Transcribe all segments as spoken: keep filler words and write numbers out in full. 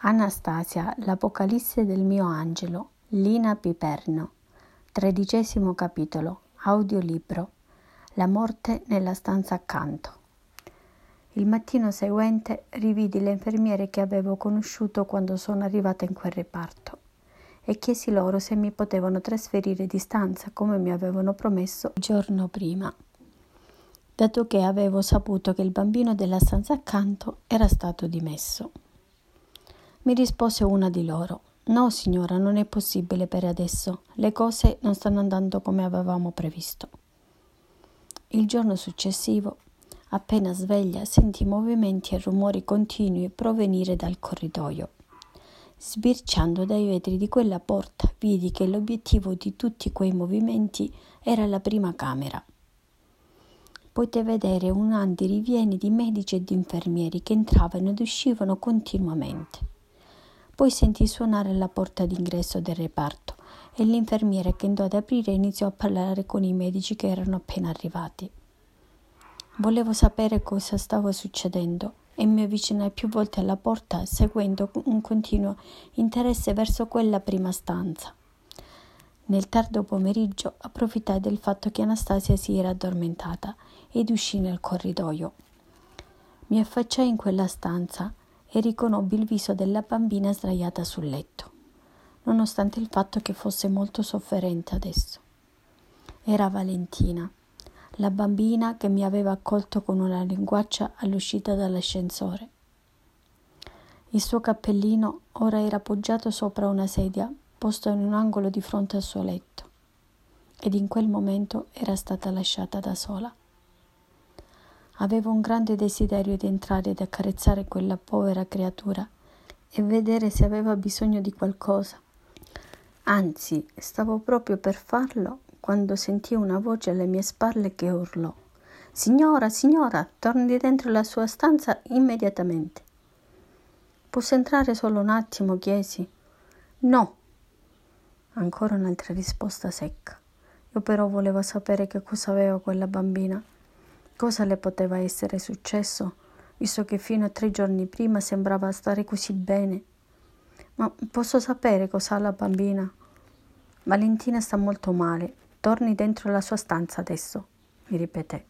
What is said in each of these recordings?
Anastasia, l'Apocalisse del mio angelo, Lina Piperno. Tredicesimo capitolo, audiolibro. La morte nella stanza accanto. Il mattino seguente rividi le infermiere che avevo conosciuto quando sono arrivata in quel reparto e chiesi loro se mi potevano trasferire di stanza come mi avevano promesso il giorno prima, dato che avevo saputo che il bambino della stanza accanto era stato dimesso. Mi rispose una di loro: «No, signora, non è possibile per adesso. Le cose non stanno andando come avevamo previsto». Il giorno successivo, appena sveglia, sentii movimenti e rumori continui provenire dal corridoio. Sbirciando dai vetri di quella porta, vidi che l'obiettivo di tutti quei movimenti era la prima camera. Poté vedere un andirivieni di medici e di infermieri che entravano ed uscivano continuamente. Poi sentii suonare alla porta d'ingresso del reparto e l'infermiere che andò ad aprire iniziò a parlare con i medici che erano appena arrivati. Volevo sapere cosa stava succedendo e mi avvicinai più volte alla porta seguendo un continuo interesse verso quella prima stanza. Nel tardo pomeriggio approfittai del fatto che Anastasia si era addormentata ed uscì nel corridoio. Mi affacciai in quella stanza e riconobbi il viso della bambina sdraiata sul letto, nonostante il fatto che fosse molto sofferente adesso. Era Valentina, la bambina che mi aveva accolto con una linguaccia all'uscita dall'ascensore. Il suo cappellino ora era appoggiato sopra una sedia posta in un angolo di fronte al suo letto, ed in quel momento era stata lasciata da sola. Avevo un grande desiderio di entrare ed accarezzare quella povera creatura e vedere se aveva bisogno di qualcosa. Anzi, stavo proprio per farlo quando sentii una voce alle mie spalle che urlò: «Signora, signora, torni dentro la sua stanza immediatamente». «Posso entrare solo un attimo?» chiesi. «No». Ancora un'altra risposta secca. Io però volevo sapere che cosa aveva quella bambina. Cosa le poteva essere successo, visto che fino a tre giorni prima sembrava stare così bene? «Ma posso sapere cosa ha la bambina?» «Valentina sta molto male. Torni dentro la sua stanza adesso», mi ripeté.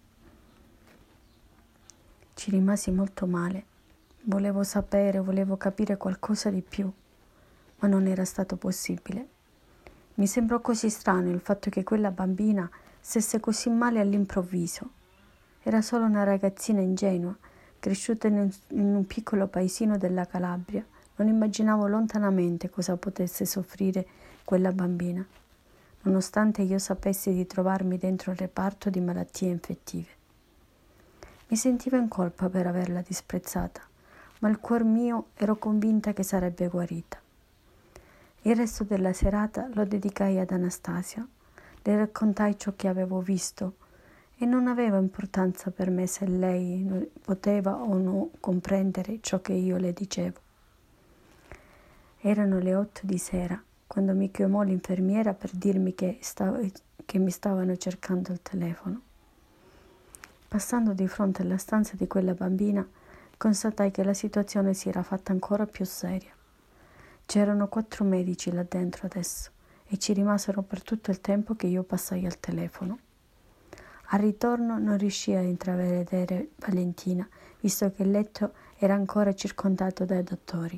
Ci rimasi molto male. Volevo sapere, volevo capire qualcosa di più, ma non era stato possibile. Mi sembrò così strano il fatto che quella bambina stesse così male all'improvviso. Era solo una ragazzina ingenua, cresciuta in un, in un piccolo paesino della Calabria. Non immaginavo lontanamente cosa potesse soffrire quella bambina, nonostante io sapessi di trovarmi dentro il reparto di malattie infettive. Mi sentivo in colpa per averla disprezzata, ma il cuor mio ero convinta che sarebbe guarita. Il resto della serata lo dedicai ad Anastasia. Le raccontai ciò che avevo visto e non aveva importanza per me se lei poteva o no comprendere ciò che io le dicevo. Erano le otto di sera quando mi chiamò l'infermiera per dirmi che, stavo, che mi stavano cercando al telefono. Passando di fronte alla stanza di quella bambina, constatai che la situazione si era fatta ancora più seria. C'erano quattro medici là dentro adesso e ci rimasero per tutto il tempo che io passai al telefono. Al ritorno non riuscii a intravedere Valentina, visto che il letto era ancora circondato dai dottori.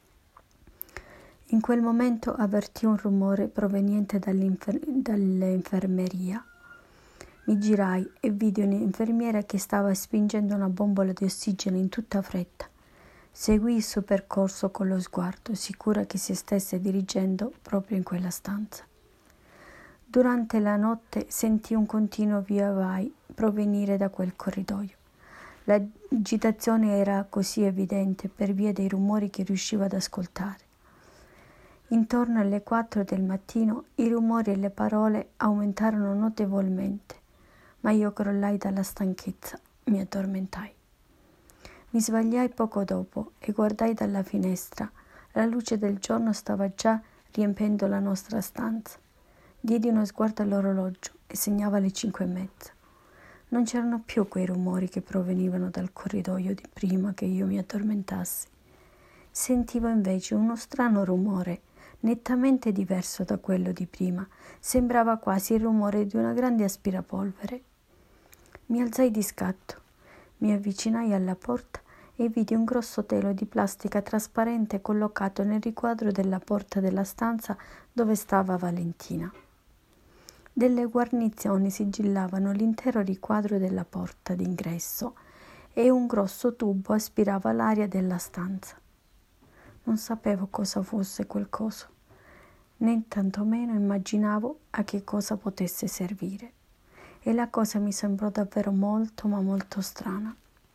In quel momento avvertii un rumore proveniente dall'infer- dall'infermeria. Mi girai e vidi un'infermiera che stava spingendo una bombola di ossigeno in tutta fretta. Seguii il suo percorso con lo sguardo, sicura che si stesse dirigendo proprio in quella stanza. Durante la notte sentii un continuo via vai provenire da quel corridoio. L'agitazione era così evidente per via dei rumori che riuscivo ad ascoltare. Intorno alle quattro del mattino i rumori e le parole aumentarono notevolmente, ma io crollai dalla stanchezza, mi addormentai. Mi svegliai poco dopo e guardai dalla finestra. La luce del giorno stava già riempiendo la nostra stanza. Diedi uno sguardo all'orologio e segnava le cinque e mezza. Non c'erano più quei rumori che provenivano dal corridoio di prima che io mi addormentassi. Sentivo invece uno strano rumore, nettamente diverso da quello di prima. Sembrava quasi il rumore di una grande aspirapolvere. Mi alzai di scatto, mi avvicinai alla porta e vidi un grosso telo di plastica trasparente collocato nel riquadro della porta della stanza dove stava Valentina. Delle guarnizioni sigillavano l'intero riquadro della porta d'ingresso e un grosso tubo aspirava l'aria della stanza. Non sapevo cosa fosse quel coso, né tantomeno immaginavo a che cosa potesse servire, e la cosa mi sembrò davvero molto ma molto strana.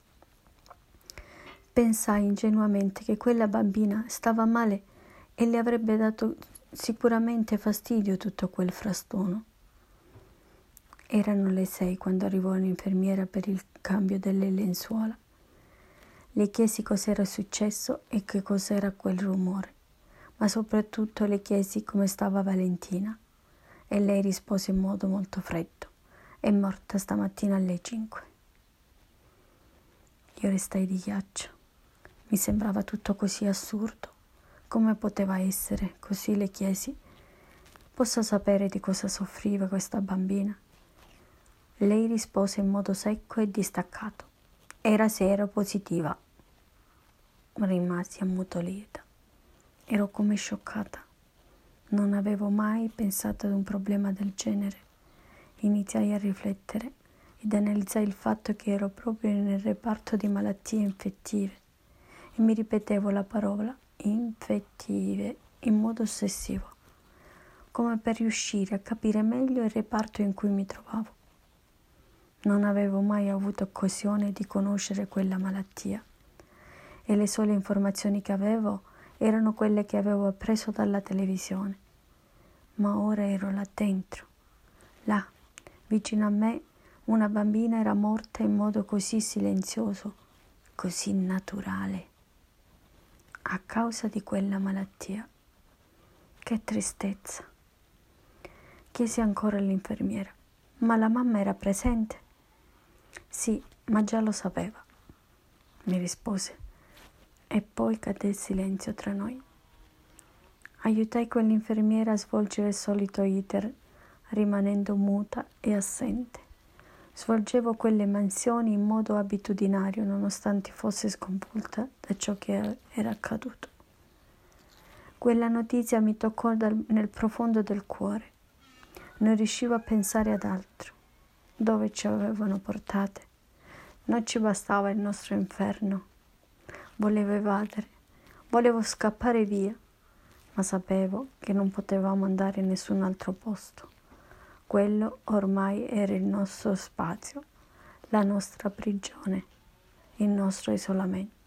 Pensai ingenuamente che quella bambina stava male e le avrebbe dato sicuramente fastidio tutto quel frastuono. Erano le sei quando arrivò un'infermiera per il cambio delle lenzuola. Le chiesi cos'era successo e che cos'era quel rumore, ma soprattutto le chiesi come stava Valentina, e lei rispose in modo molto freddo: è morta stamattina alle cinque. Io restai di ghiaccio. Mi sembrava tutto così assurdo. Come poteva essere? Così le chiesi: posso sapere di cosa soffriva questa bambina? Lei rispose in modo secco e distaccato: era seropositiva. Rimasi ammutolita. Ero come scioccata. Non avevo mai pensato ad un problema del genere. Iniziai a riflettere ed analizzai il fatto che ero proprio nel reparto di malattie infettive e mi ripetevo la parola infettive in modo ossessivo, come per riuscire a capire meglio il reparto in cui mi trovavo. Non avevo mai avuto occasione di conoscere quella malattia e le sole informazioni che avevo erano quelle che avevo appreso dalla televisione. Ma ora ero là dentro, là, vicino a me, una bambina era morta in modo così silenzioso, così naturale, a causa di quella malattia. Che tristezza! Chiesi ancora all'infermiera: ma la mamma era presente? Sì, ma già lo sapeva, mi rispose, e poi cadde il silenzio tra noi. Aiutai quell'infermiera a svolgere il solito iter, rimanendo muta e assente. Svolgevo quelle mansioni in modo abitudinario, nonostante fossi sconvolta da ciò che era accaduto. Quella notizia mi toccò dal, nel profondo del cuore. Non riuscivo a pensare ad altro. Dove ci avevano portate? Non ci bastava il nostro inferno. Volevo evadere, volevo scappare via, ma sapevo che non potevamo andare in nessun altro posto. Quello ormai era il nostro spazio, la nostra prigione, il nostro isolamento.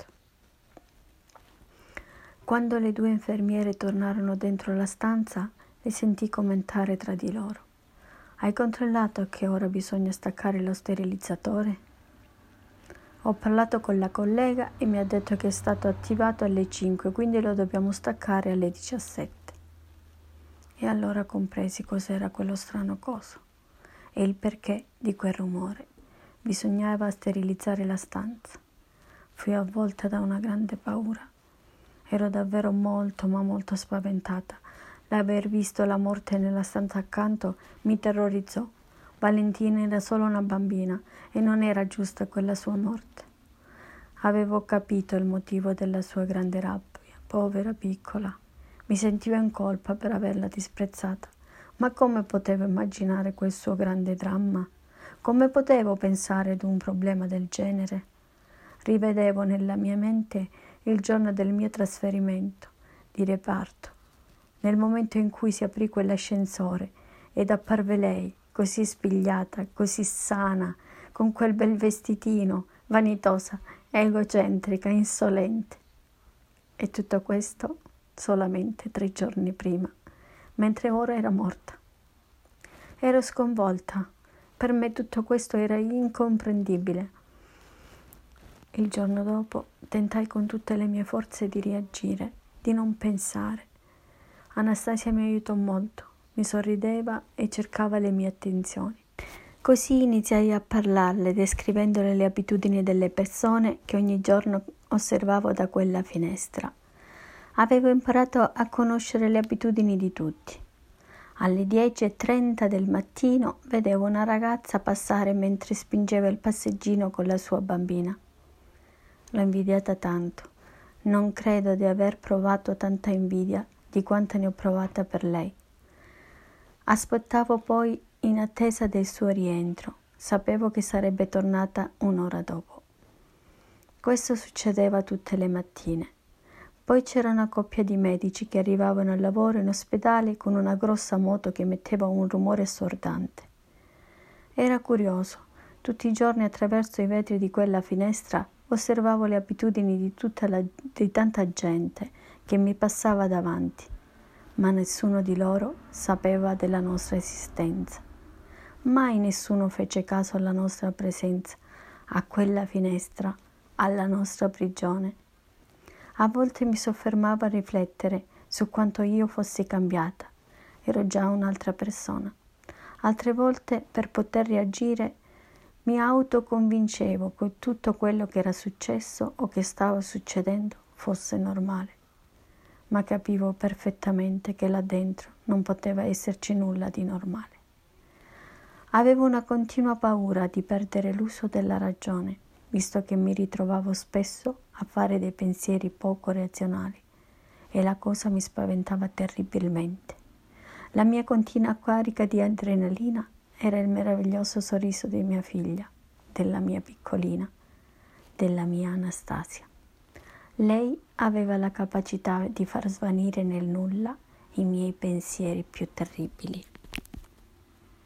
Quando le due infermiere tornarono dentro la stanza, le sentì commentare tra di loro: hai controllato a che ora bisogna staccare lo sterilizzatore? Ho parlato con la collega e mi ha detto che è stato attivato alle cinque, quindi lo dobbiamo staccare alle diciassette. E allora compresi cos'era quello strano coso e il perché di quel rumore. Bisognava sterilizzare la stanza. Fui avvolta da una grande paura. Ero davvero molto ma molto spaventata. L'aver visto la morte nella stanza accanto mi terrorizzò. Valentina era solo una bambina e non era giusta quella sua morte. Avevo capito il motivo della sua grande rabbia, povera piccola. Mi sentivo in colpa per averla disprezzata. Ma come potevo immaginare quel suo grande dramma? Come potevo pensare ad un problema del genere? Rivedevo nella mia mente il giorno del mio trasferimento di reparto, nel momento in cui si aprì quell'ascensore ed apparve lei, così spigliata, così sana, con quel bel vestitino, vanitosa, egocentrica, insolente. E tutto questo solamente tre giorni prima, mentre ora era morta. Ero sconvolta. Per me tutto questo era incomprensibile. Il giorno dopo tentai con tutte le mie forze di reagire, di non pensare. Anastasia mi aiutò molto, mi sorrideva e cercava le mie attenzioni. Così iniziai a parlarle, descrivendole le abitudini delle persone che ogni giorno osservavo da quella finestra. Avevo imparato a conoscere le abitudini di tutti. Alle dieci e trenta del mattino vedevo una ragazza passare mentre spingeva il passeggino con la sua bambina. L'ho invidiata tanto. Non credo di aver provato tanta invidia di quanta ne ho provata per lei. Aspettavo poi in attesa del suo rientro. Sapevo che sarebbe tornata un'ora dopo. Questo succedeva tutte le mattine. Poi c'era una coppia di medici che arrivavano al lavoro in ospedale con una grossa moto che emetteva un rumore assordante. Era curioso. Tutti i giorni attraverso i vetri di quella finestra osservavo le abitudini di, tutta la, di tanta gente che mi passava davanti, ma nessuno di loro sapeva della nostra esistenza. Mai nessuno fece caso alla nostra presenza, a quella finestra, alla nostra prigione. A volte mi soffermavo a riflettere su quanto io fossi cambiata. Ero già un'altra persona. Altre volte, per poter reagire, mi autoconvincevo che tutto quello che era successo o che stava succedendo fosse normale. Ma capivo perfettamente che là dentro non poteva esserci nulla di normale. Avevo una continua paura di perdere l'uso della ragione, visto che mi ritrovavo spesso a fare dei pensieri poco razionali e la cosa mi spaventava terribilmente. La mia continua carica di adrenalina era il meraviglioso sorriso di mia figlia, della mia piccolina, della mia Anastasia. Lei aveva la capacità di far svanire nel nulla i miei pensieri più terribili.